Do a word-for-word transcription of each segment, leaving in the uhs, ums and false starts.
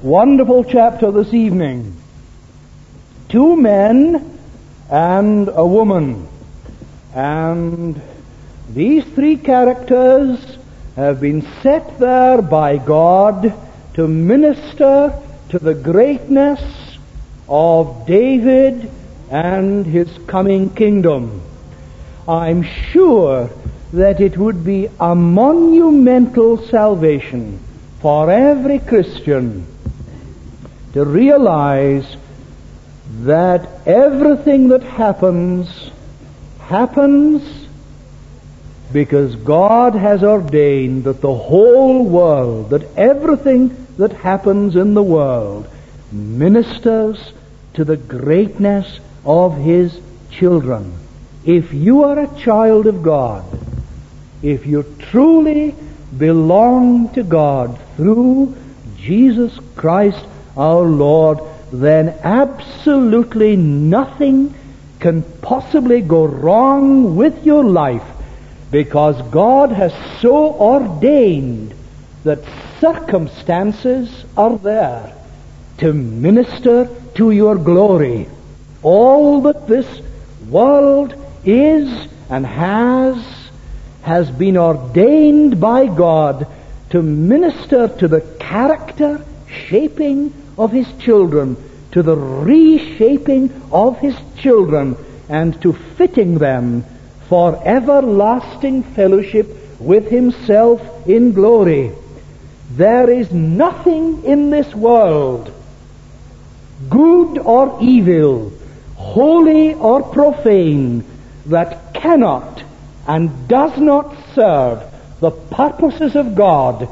wonderful chapter this evening. Two men and a woman. And these three characters have been set there by God to minister to the greatness of David and his coming kingdom. I'm sure that it would be a monumental salvation for every Christian to realize that everything that happens, happens because God has ordained that the whole world, that everything that happens in the world ministers to the greatness of His children. If you are a child of God, if you truly belong to God through Jesus Christ our Lord, then absolutely nothing can possibly go wrong with your life, because God has so ordained that circumstances are there to minister to your glory. All that this world is and has, has been ordained by God to minister to the character shaping of His children, to the reshaping of His children, and to fitting them for everlasting fellowship with Himself in glory. There is nothing in this world, good or evil, holy or profane, that cannot and does not serve the purposes of God.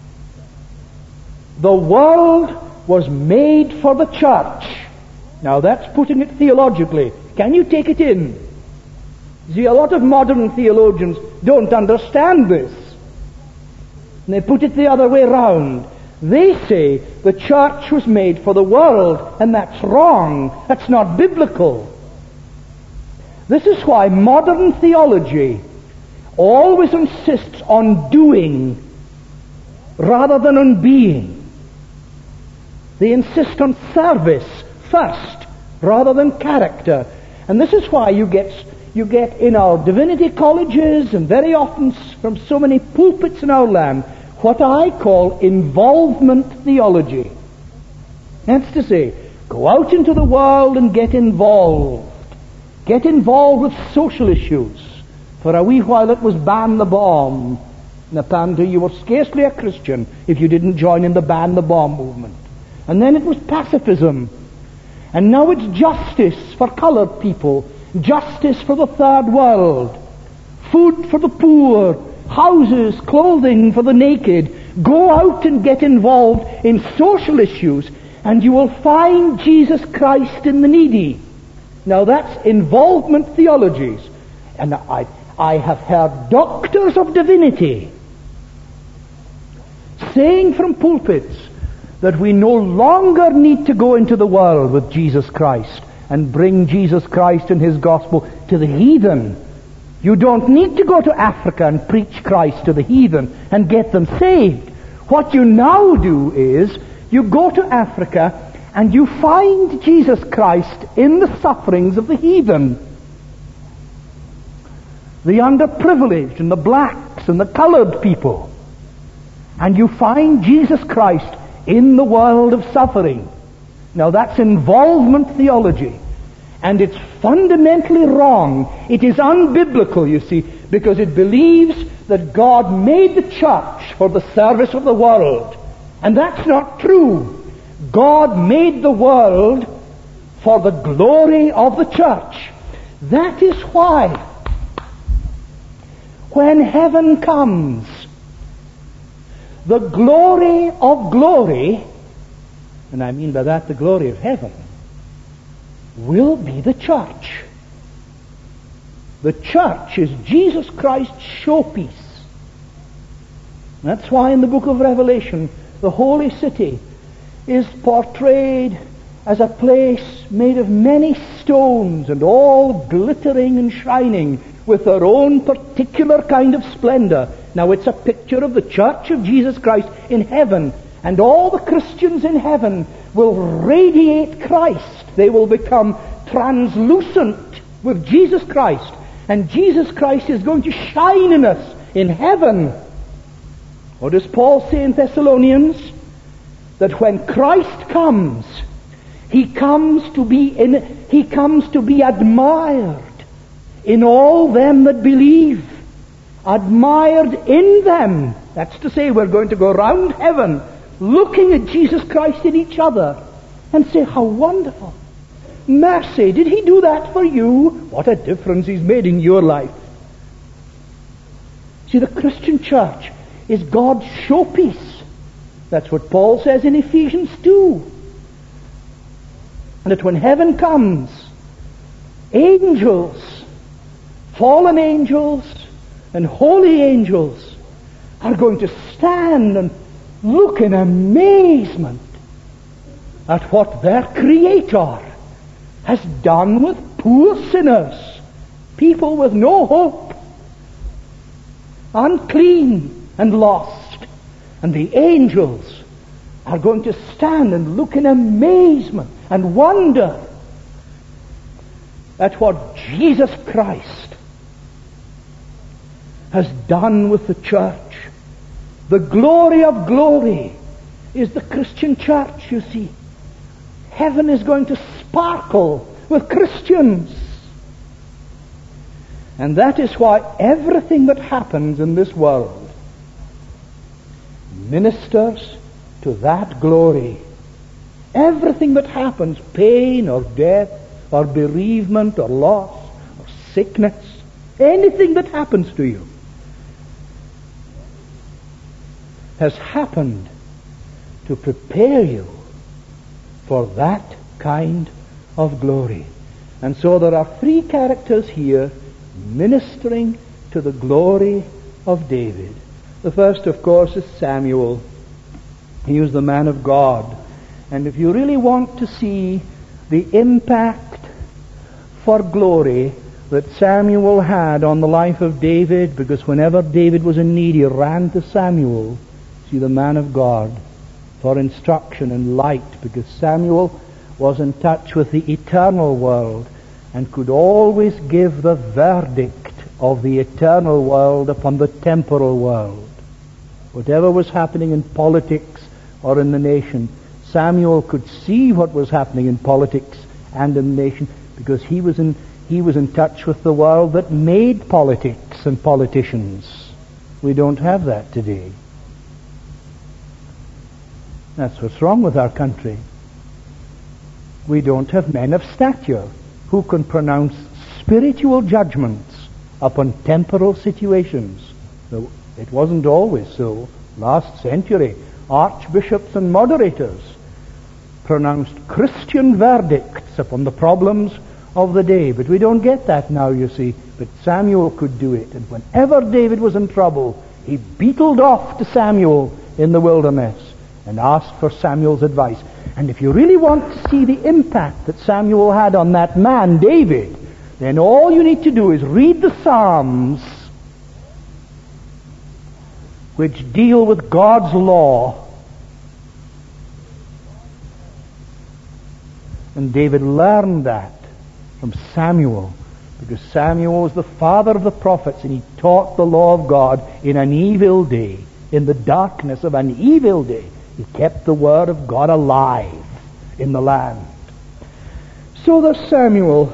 The world was made for the church. Now that's putting it theologically. Can you take it in? See, a lot of modern theologians don't understand this. And they put it the other way round. They say the church was made for the world, and that's wrong. That's not biblical. This is why modern theology always insists on doing rather than on being. They insist on service first rather than character. And this is why you get you get in our divinity colleges, and very often from so many pulpits in our land, what I call involvement theology. That's to say, go out into the world and get involved. Get involved with social issues. For a wee while it was ban the bomb. And apparently you were scarcely a Christian if you didn't join in the ban the bomb movement. And then it was pacifism. And now it's justice for colored people. Justice for the third world. Food for the poor. Houses, clothing for the naked. Go out and get involved in social issues, and you will find Jesus Christ in the needy. Now that's involvement theologies. And I, I have heard doctors of divinity saying from pulpits that we no longer need to go into the world with Jesus Christ and bring Jesus Christ and His gospel to the heathen. You don't need to go to Africa and preach Christ to the heathen and get them saved. What you now do is you go to Africa and you find Jesus Christ in the sufferings of the heathen, the underprivileged and the blacks and the colored people. And you find Jesus Christ in the world of suffering. Now that's involvement theology. And it's fundamentally wrong. It is unbiblical, you see, because it believes that God made the church for the service of the world. And that's not true. God made the world for the glory of the church. That is why, when heaven comes, the glory of glory, and I mean by that the glory of heaven, will be the church. The church is Jesus Christ's showpiece. That's why in the book of Revelation, the holy city is portrayed as a place made of many stones and all glittering and shining with their own particular kind of splendor. Now it's a picture of the church of Jesus Christ in heaven, And all the Christians in heaven will radiate Christ. They will become translucent with Jesus Christ. And Jesus Christ is going to shine in us in heaven. What does Paul say in Thessalonians? That when Christ comes, he comes to be in, he comes to be admired in all them that believe. Admired in them. That's to say, we're going to go round heaven looking at Jesus Christ in each other and say, how wonderful. Mercy, did he do that for you? What a difference he's made in your life. See, the Christian church is God's showpiece. That's what Paul says in Ephesians two. And that when heaven comes, angels, fallen angels, and holy angels are going to stand and look in amazement at what their Creator has done with poor sinners, people with no hope, unclean and lost. And the angels are going to stand and look in amazement and wonder at what Jesus Christ has done with the church. The glory of glory is the Christian church, you see. Heaven is going to sparkle with Christians. And that is why everything that happens in this world ministers to that glory. Everything that happens, pain or death or bereavement or loss or sickness, anything that happens to you has happened to prepare you for that kind of glory. And so there are three characters here ministering to the glory of David. The first, of course, is Samuel. He was the man of God. And if you really want to see the impact for glory that Samuel had on the life of David, because whenever David was in need, he ran to Samuel, see, the man of God, for instruction and light, because Samuel was in touch with the eternal world and could always give the verdict of the eternal world upon the temporal world. Whatever was happening in politics or in the nation, Samuel could see what was happening in politics and in the nation, because he was in he was in touch with the world that made politics and politicians. We don't have that today. That's what's wrong with our country. We don't have men of stature who can pronounce spiritual judgments upon temporal situations. So it wasn't always so. Last century, archbishops and moderators pronounced Christian verdicts upon the problems of the day. But we don't get that now, you see. But Samuel could do it. And whenever David was in trouble, he beetled off to Samuel in the wilderness and asked for Samuel's advice. And if you really want to see the impact that Samuel had on that man, David, then all you need to do is read the Psalms, which deal with God's law. And David learned that from Samuel, because Samuel was the father of the prophets, and he taught the law of God in an evil day, in the darkness of an evil day. He kept the word of God alive in the land. So there's Samuel.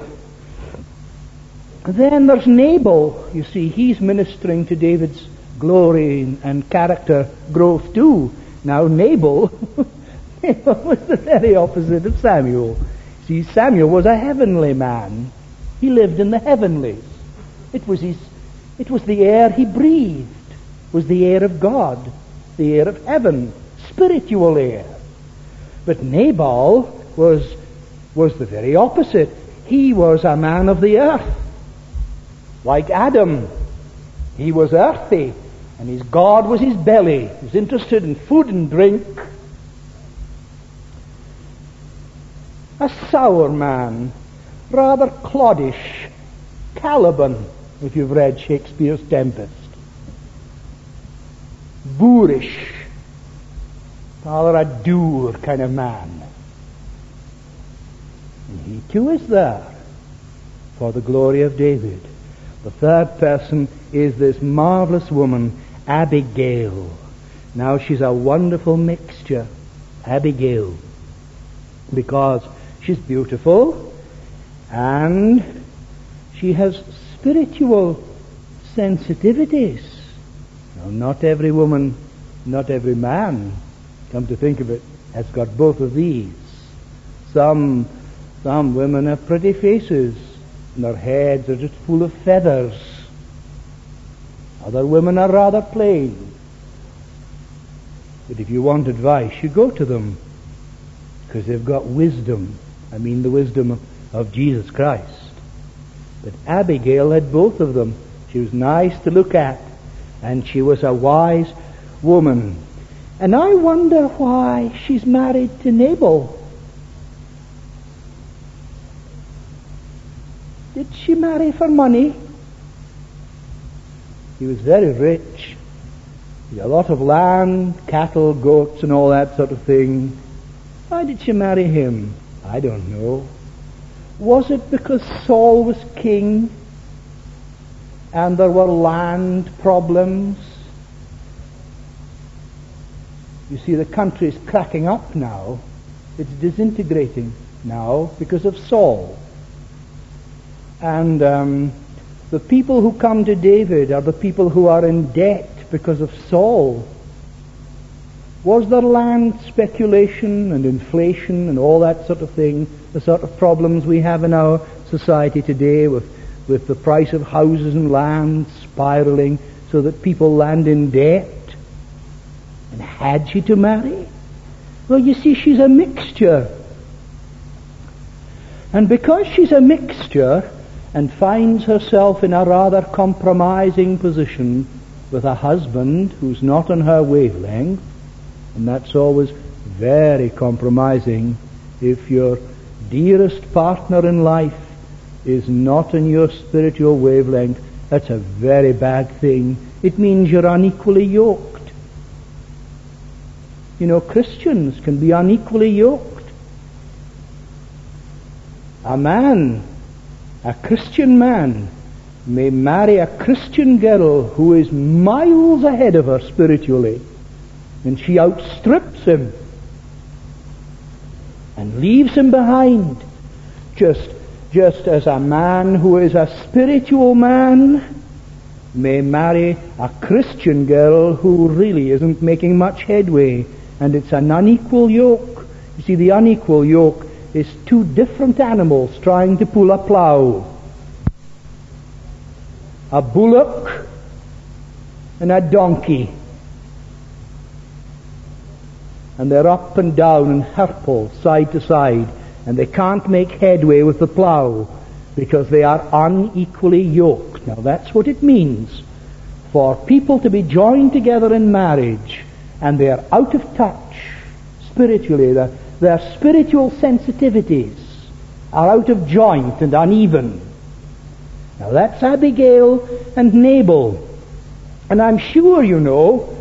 Then there's Nabal. You see, he's ministering to David's glory and character growth too. Now Nabal, Nabal was the very opposite of Samuel. See, Samuel was a heavenly man. He lived in the heavenlies. It was his, it was the air he breathed. It was the air of God, the air of heaven, spiritual air. But Nabal was was the very opposite. He was a man of the earth, like Adam. He was earthy, and his God was his belly. He was interested in food and drink. A sour man, rather cloddish, Caliban, if you've read Shakespeare's Tempest. Boorish. rather a dour kind of man. And he too is there for the glory of David. The third person is this marvelous woman, Abigail. Now she's a wonderful mixture, Abigail, because she's beautiful and she has spiritual sensitivities. Now, not every woman, not every man, come to think of it, has got both of these. Some, some women have pretty faces, and their heads are just full of feathers. Other women are rather plain. But if you want advice, you go to them, because they've got wisdom. I mean the wisdom of, of Jesus Christ. But Abigail had both of them. She was nice to look at, and she was a wise woman. And I wonder why she's married to Nabal. Did she marry for money? He was very rich. He had a lot of land, cattle, goats, and all that sort of thing. Why did she marry him? I don't know. Was it because Saul was king and there were land problems? You see, the country's cracking up now. It's disintegrating now because of Saul. And um, the people who come to David are the people who are in debt because of Saul. Was there land speculation and inflation and all that sort of thing, the sort of problems we have in our society today with, with the price of houses and land spiraling so that people land in debt? And had she to marry? Well, you see, she's a mixture. And because she's a mixture and finds herself in a rather compromising position with a husband who's not on her wavelength, and that's always very compromising if your dearest partner in life is not in your spiritual wavelength. That's a very bad thing. It means you're unequally yoked. You know, Christians can be unequally yoked. A man, a Christian man, may marry a Christian girl who is miles ahead of her spiritually, and she outstrips him and leaves him behind, just, just as a man who is a spiritual man may marry a Christian girl who really isn't making much headway, and it's an unequal yoke. You see, the unequal yoke is two different animals trying to pull a plough. A bullock and a donkey. And they're up and down and hurtle side to side, and they can't make headway with the plough because they are unequally yoked. Now that's what it means for people to be joined together in marriage and they are out of touch spiritually. Their, their spiritual sensitivities are out of joint and uneven. Now that's Abigail and Nabal. And I'm sure you know,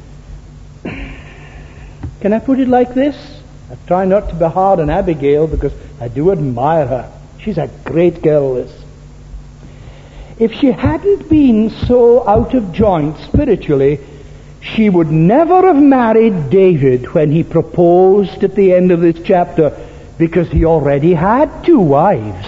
can I put it like this? I try not to be hard on Abigail because I do admire her. She's a great girl, this. If she hadn't been so out of joint spiritually, she would never have married David when he proposed at the end of this chapter, because he already had two wives.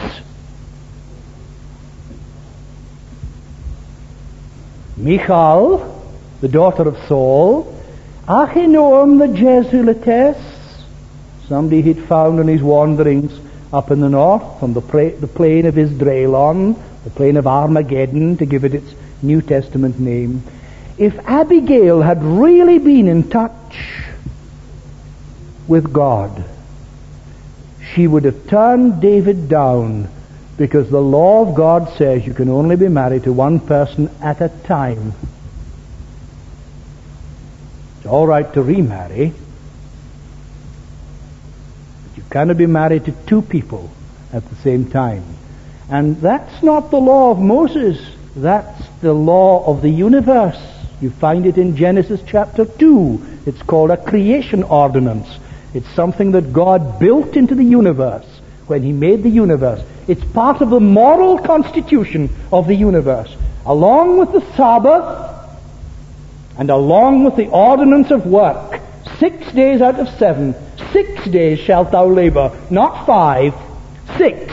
Michal, the daughter of Saul, Ahinoam the Jezreelitess, somebody he'd found in his wanderings up in the north on the, pra- the plain of Isdraelon, the plain of Armageddon, to give it its New Testament name. If Abigail had really been in touch with God, she would have turned David down, because the law of God says you can only be married to one person at a time. It's all right to remarry, but you cannot be married to two people at the same time. And that's not the law of Moses. That's the law of the universe. You find it in Genesis chapter two. It's called a creation ordinance. It's something that God built into the universe when He made the universe. It's part of the moral constitution of the universe. Along with the Sabbath and along with the ordinance of work, six days out of seven, six days shalt thou labor, not five, six.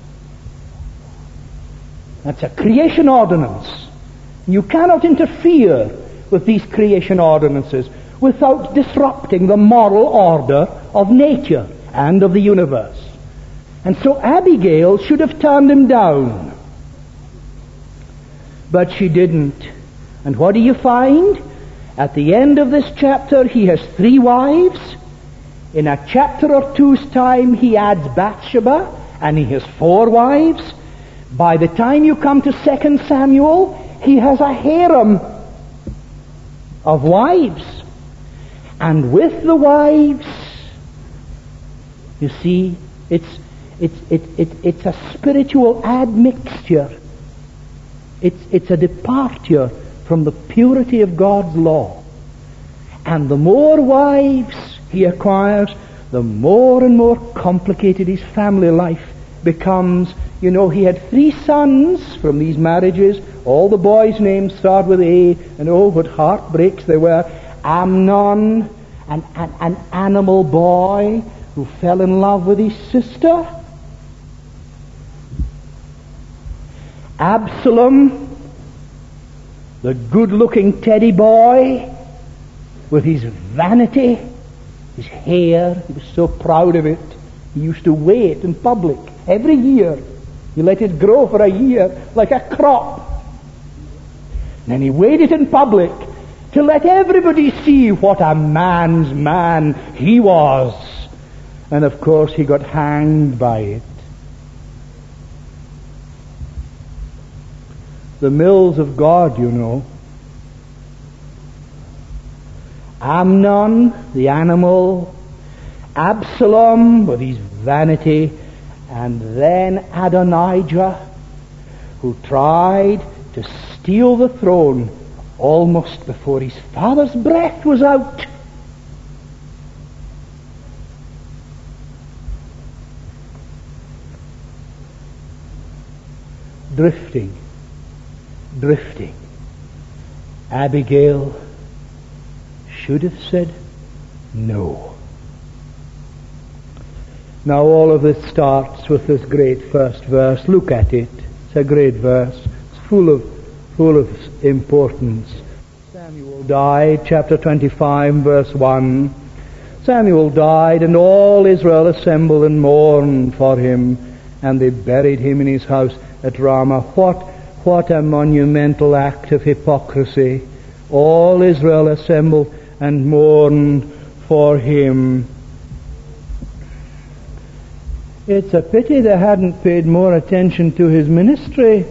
That's a creation ordinance. You cannot interfere with these creation ordinances without disrupting the moral order of nature and of the universe. And so Abigail should have turned him down. But she didn't. And what do you find? At the end of this chapter, he has three wives. In a chapter or two's time, he adds Bathsheba, and he has four wives. By the time you come to Second Samuel, he has a harem of wives. And with the wives, you see, it's it's it, it, it's a spiritual admixture. It's it's a departure from the purity of God's law. And the more wives he acquires, the more and more complicated his family life becomes. You know, he had three sons from these marriages. All the boys' names start with A, and oh, what heartbreaks they were. Amnon, an, an, an animal boy who fell in love with his sister. Absalom, the good-looking teddy boy with his vanity, his hair. He was so proud of it. He used to weigh it in public every year. He let it grow for a year like a crop. And then he weighed it in public to let everybody see what a man's man he was. And of course he got hanged by it. The mills of God, you know. Amnon, the animal. Absalom with his vanity. And then Adonijah, who tried to steal the throne almost before his father's breath was out. Drifting, drifting. Abigail should have said no. Now all of this starts with this great first verse. Look at it. It's a great verse. It's full of, full of importance. Samuel died, chapter twenty-five, verse one. Samuel died, and all Israel assembled and mourned for him, and they buried him in his house at Ramah. What, what a monumental act of hypocrisy. All Israel assembled and mourned for him. It's a pity they hadn't paid more attention to his ministry.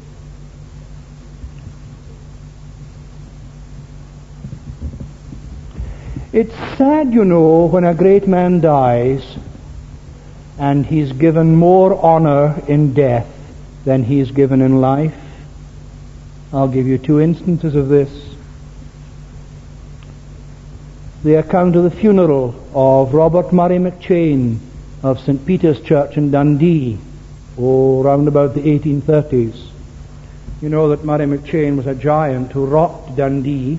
It's sad, you know, when a great man dies and he's given more honor in death than he's given in life. I'll give you two instances of this. The account of the funeral of Robert Murray McCheyne of Saint Peter's Church in Dundee, oh, round about the eighteen thirties. You know that Murray McCheyne was a giant who rocked Dundee,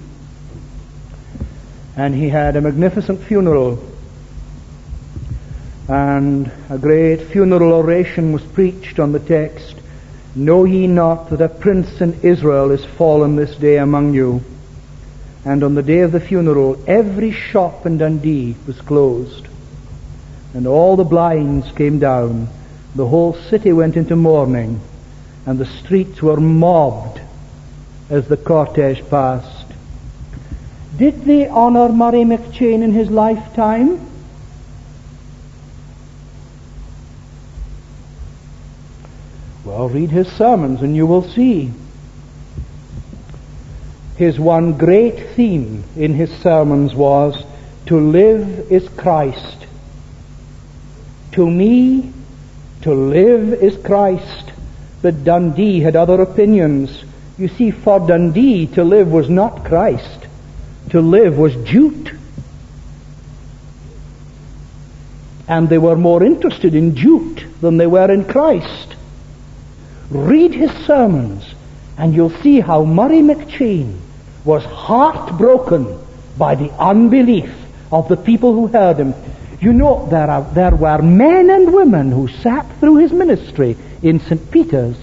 and he had a magnificent funeral, and a great funeral oration was preached on the text, "Know ye not that a prince in Israel is fallen this day among you?" And on the day of the funeral, every shop in Dundee was closed, and all the blinds came down. The whole city went into mourning, and the streets were mobbed as the cortege passed. Did they honor Murray McCheyne in his lifetime? Well, read his sermons and you will see. His one great theme in his sermons was, to live is Christ. To me, to live is Christ. But Dundee had other opinions. You see, for Dundee, to live was not Christ. To live was Jute. And they were more interested in Jute than they were in Christ. Read his sermons, and you'll see how Murray McCheyne was heartbroken by the unbelief of the people who heard him. You know, there, are, there were men and women who sat through his ministry in Saint Peter's,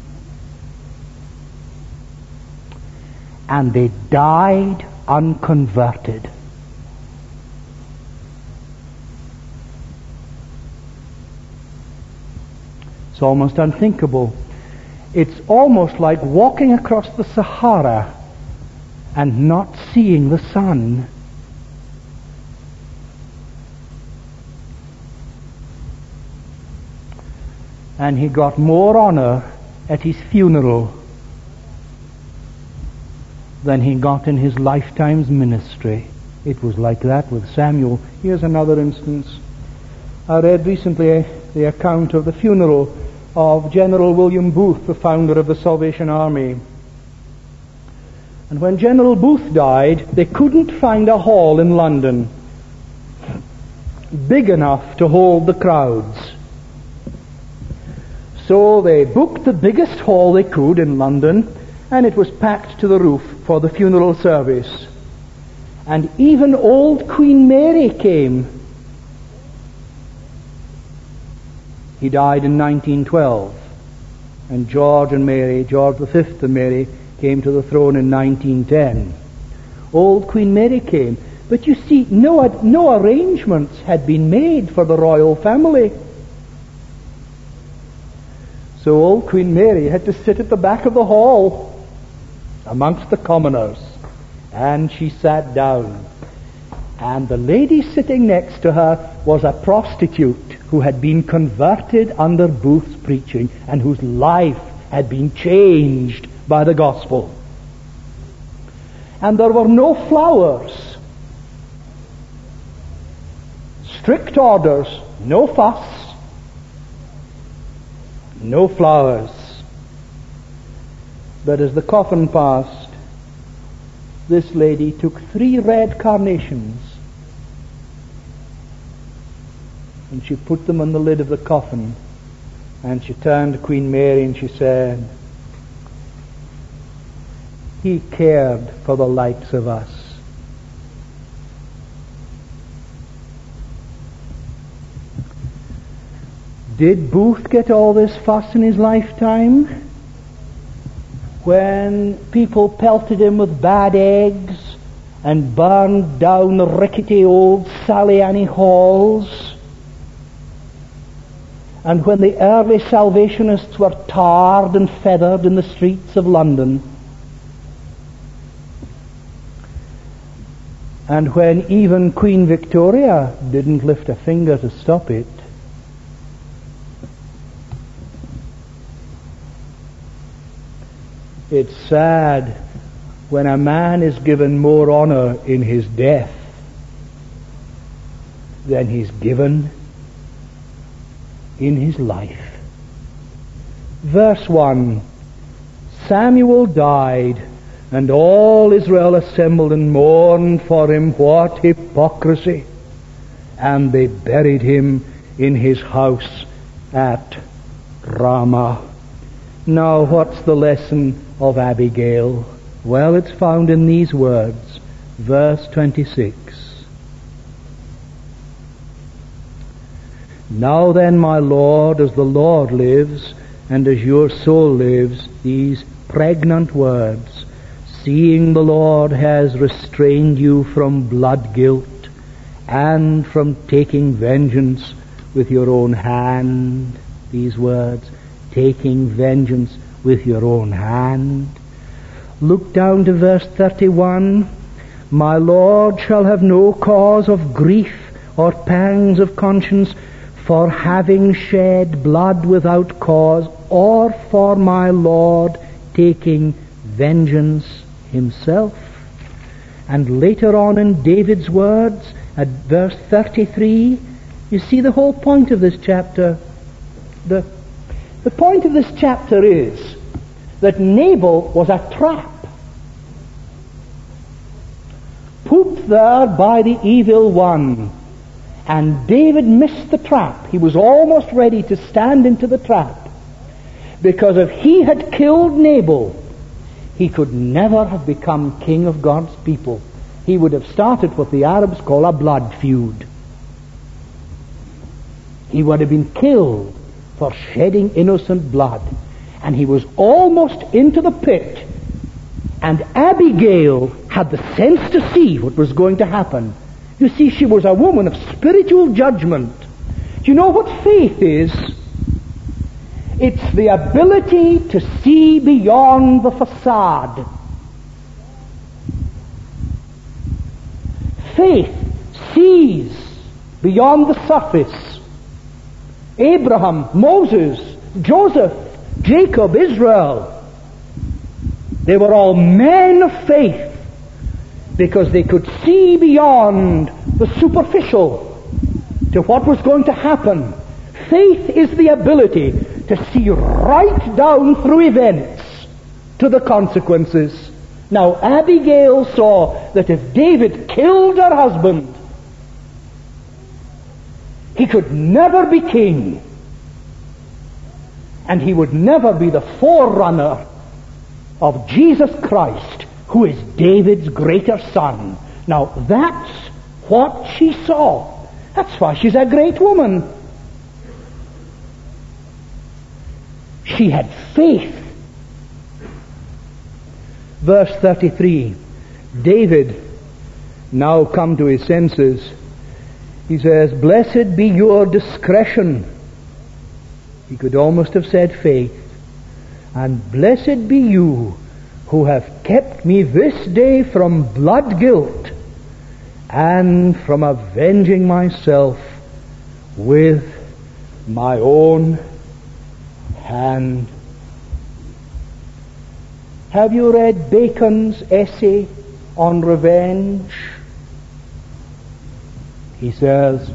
and they died unconverted. It's almost unthinkable. It's almost like walking across the Sahara and not seeing the sun. And he got more honor at his funeral than he got in his lifetime's ministry. It was like that with Samuel. Here's another instance. I read recently the account of the funeral of General William Booth, the founder of the Salvation Army. And when General Booth died, they couldn't find a hall in London big enough to hold the crowds. So they booked the biggest hall they could in London, and it was packed to the roof for the funeral service. And even old Queen Mary came. He died in nineteen twelve, and George and Mary, George the Fifth and Mary, came to the throne in nineteen ten. Old Queen Mary came. But you see, no, no arrangements had been made for the royal family. So old Queen Mary had to sit at the back of the hall amongst the commoners. And she sat down. And the lady sitting next to her was a prostitute who had been converted under Booth's preaching and whose life had been changed by the gospel. And there were no flowers. Strict orders, no fuss, no flowers. But as the coffin passed, this lady took three red carnations and she put them on the lid of the coffin, and she turned to Queen Mary and she said, "He cared for the likes of us." Did Booth get all this fuss in his lifetime? When people pelted him with bad eggs and burned down the rickety old Sally Annie halls, and when the early Salvationists were tarred and feathered in the streets of London, and when even Queen Victoria didn't lift a finger to stop it, it's sad when a man is given more honor in his death than he's given in his life. Verse one, Samuel died, and all Israel assembled and mourned for him. What hypocrisy! And they buried him in his house at Ramah. Now, what's the lesson of Abigail? Well, it's found in these words, verse twenty-six. Now then, my Lord, as the Lord lives, and as your soul lives, these pregnant words, seeing the Lord has restrained you from blood guilt and from taking vengeance with your own hand, these words, taking vengeance with your own hand. Look down to verse thirty-one. My Lord shall have no cause of grief or pangs of conscience for having shed blood without cause, or for my Lord taking vengeance himself. And later on in David's words, at verse thirty-three, you see the whole point of this chapter. The, the point of this chapter is that Nabal was a trap, put there by the evil one. And David missed the trap. He was almost ready to stand into the trap. Because if he had killed Nabal, he could never have become king of God's people. He would have started what the Arabs call a blood feud. He would have been killed for shedding innocent blood. And he was almost into the pit. And Abigail had the sense to see what was going to happen. You see, she was a woman of spiritual judgment. Do you know what faith is? It's the ability to see beyond the facade. Faith sees beyond the surface. Abraham, Moses, Joseph, Jacob, Israel, they were all men of faith because they could see beyond the superficial to what was going to happen. Faith is the ability to see right down through events to the consequences. Now, Abigail saw that if David killed her husband, he could never be king, and he would never be the forerunner of Jesus Christ, who is David's greater son. Now, that's what she saw. That's why she's a great woman. She had faith. Verse thirty-three, David, now come to his senses, he says, "Blessed be your discretion." He could almost have said faith. "And blessed be you who have kept me this day from blood guilt and from avenging myself with my own hand." Have you read Bacon's essay on revenge? He says,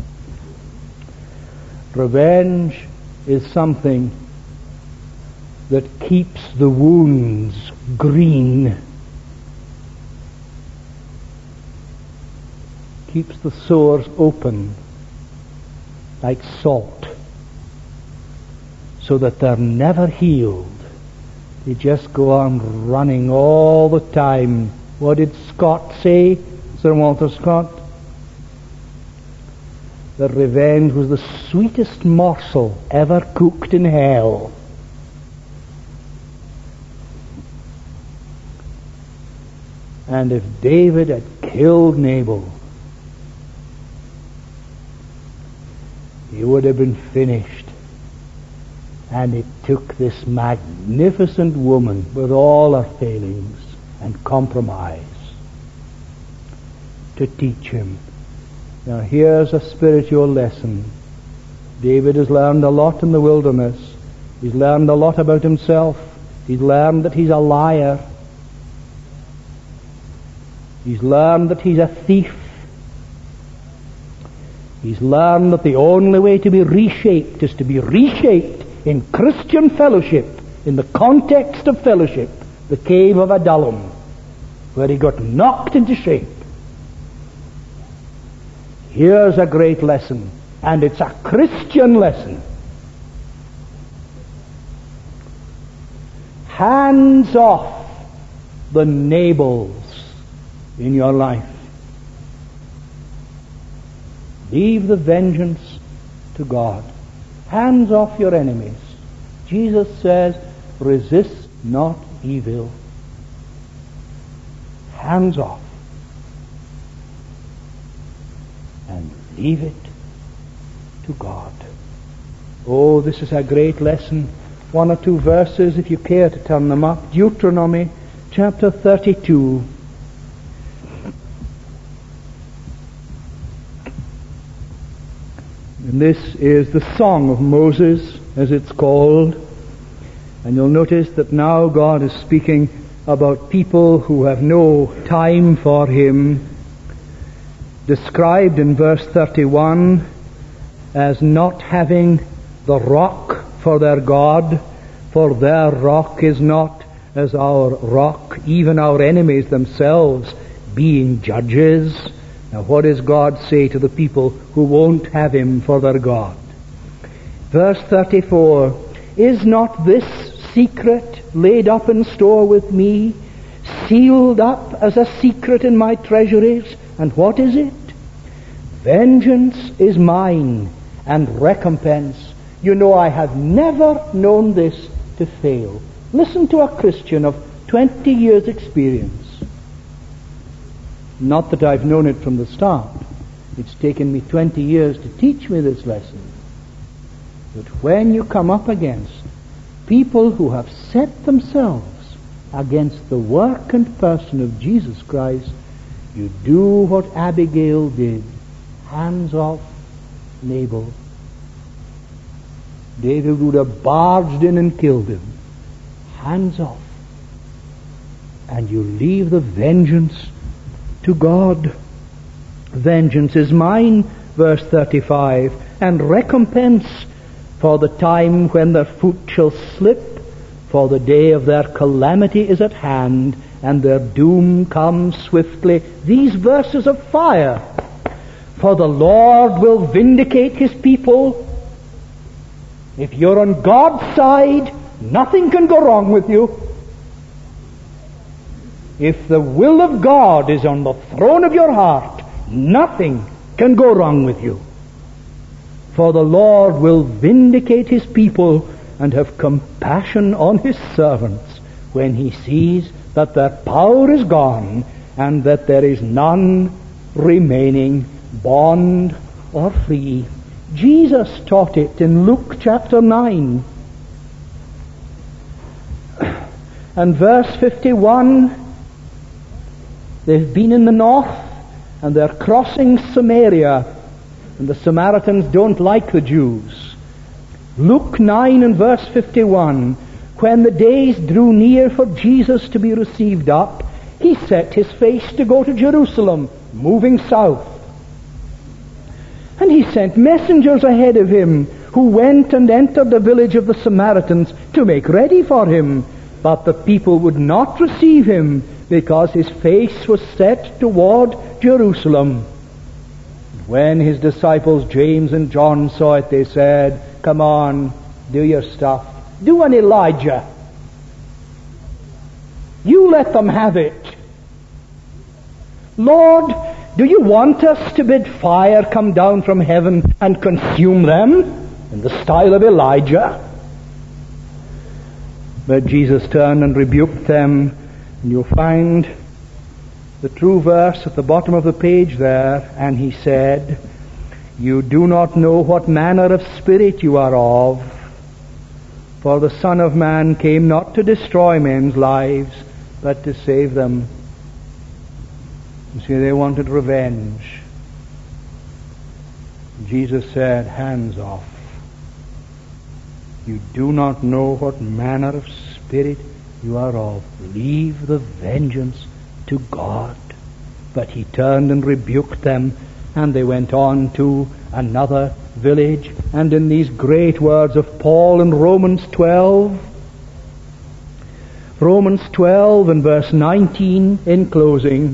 revenge is something that keeps the wounds green, keeps the sores open like salt, so that they're never healed. They just go on running all the time. What did Scott say, Sir Walter Scott? That revenge was the sweetest morsel ever cooked in hell. And if David had killed Nabal, he would have been finished. And it took this magnificent woman with all her failings and compromise to teach him. Now here's a spiritual lesson. David has learned a lot in the wilderness. He's learned a lot about himself. He's learned that he's a liar. He's learned that he's a thief. He's learned that the only way to be reshaped is to be reshaped in Christian fellowship, in the context of fellowship, the cave of Adullam, where he got knocked into shape. Here's a great lesson, and it's a Christian lesson. Hands off the Nabals in your life. Leave the vengeance to God. Hands off your enemies. Jesus says, resist not evil. Hands off. And leave it to God. Oh, this is a great lesson. One or two verses, if you care to turn them up. Deuteronomy chapter thirty-two. And this is the Song of Moses, as it's called. And you'll notice that now God is speaking about people who have no time for Him, described in verse thirty-one as not having the rock for their God, For their rock is not as our rock, even our enemies themselves being judges. Now what does God say to the people who won't have him for their God? Verse thirty-four, is not this secret laid up in store with me, sealed up as a secret in my treasuries? And what is it? Vengeance is mine, and recompense. You know, I have never known this to fail. Listen to a Christian of twenty years experience. Not that I've known it from the start. It's taken me twenty years to teach me this lesson. But when you come up against people who have set themselves against the work and person of Jesus Christ, you do what Abigail did. Hands off Nabal. David would have barged in and killed him. Hands off. And you leave the vengeance to God. Vengeance is mine, verse thirty-five, and recompense for the time when their foot shall slip, for the day of their calamity is at hand, and their doom comes swiftly. These verses of fire. For the Lord will vindicate his people. If you're on God's side, nothing can go wrong with you. If the will of God is on the throne of your heart, nothing can go wrong with you. For the Lord will vindicate his people and have compassion on his servants when he sees that their power is gone and that there is none remaining, bond or free. Jesus taught it in Luke chapter nine. And verse fifty-one, they've been in the north and they're crossing Samaria, and the Samaritans don't like the Jews. Luke nine and verse fifty-one, when the days drew near for Jesus to be received up, he set his face to go to Jerusalem, moving south. And he sent messengers ahead of him, who went and entered the village of the Samaritans to make ready for him. But the people would not receive him, because his face was set toward Jerusalem. When his disciples James and John saw it, they said, "Come on, do your stuff. Do an Elijah. You let them have it. Lord, do you want us to bid fire come down from heaven and consume them in the style of Elijah?" But Jesus turned and rebuked them, and you'll find the true verse at the bottom of the page there. And he said, "You do not know what manner of spirit you are of, for the Son of Man came not to destroy men's lives, but to save them." You see, they wanted revenge. Jesus said, "Hands off. You do not know what manner of spirit you are of. Leave the vengeance to God." But he turned and rebuked them, and they went on to another village. And in these great words of Paul in Romans twelve, Romans twelve and verse nineteen in closing,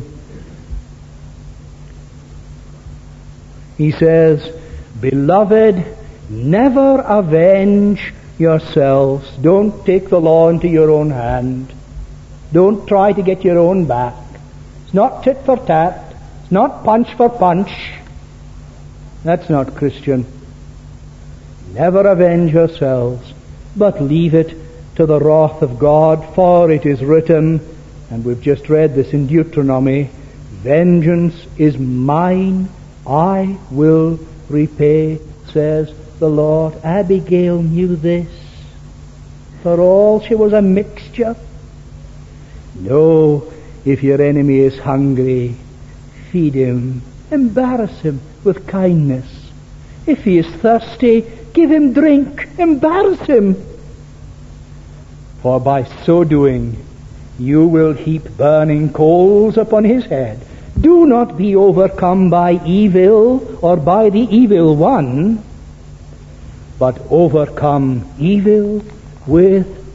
he says, "Beloved, never avenge yourselves." Don't take the law into your own hand. Don't try to get your own back. It's not tit for tat. It's not punch for punch. That's not Christian. Never avenge yourselves, but leave it to the wrath of God, for it is written, and we've just read this in Deuteronomy, "Vengeance is mine, I will repay, says the Lord." Abigail knew this. For all she was a mixture. No, if your enemy is hungry, feed him. Embarrass him with kindness. If he is thirsty, give him drink. Embarrass him. For by so doing, you will heap burning coals upon his head. Do not be overcome by evil or by the evil one, but overcome evil with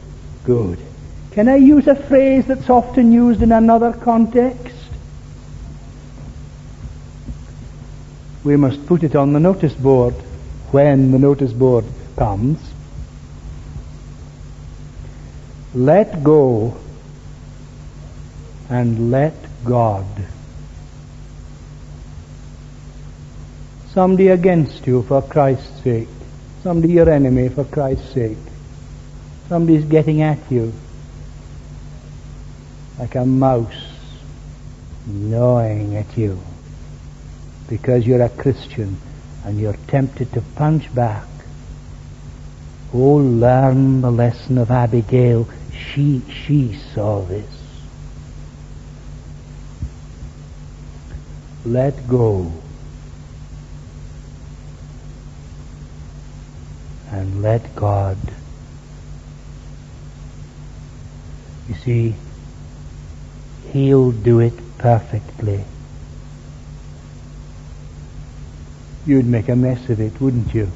Good. Can I use a phrase that's often used in another context? We must put it on the notice board when the notice board comes. Let go and let God. Somebody against you for Christ's sake. Somebody your enemy for Christ's sake. Somebody's getting at you like a mouse gnawing at you because you're a Christian and you're tempted to punch back. Oh, learn the lesson of Abigail. She, she saw this. Let go and let God. You see, He'll do it perfectly. You'd make a mess of it, wouldn't you?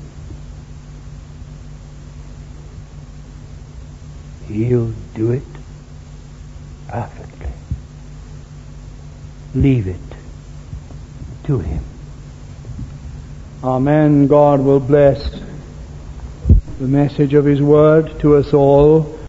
He'll do it perfectly. Leave it to Him. Amen. God will bless the message of His Word to us all.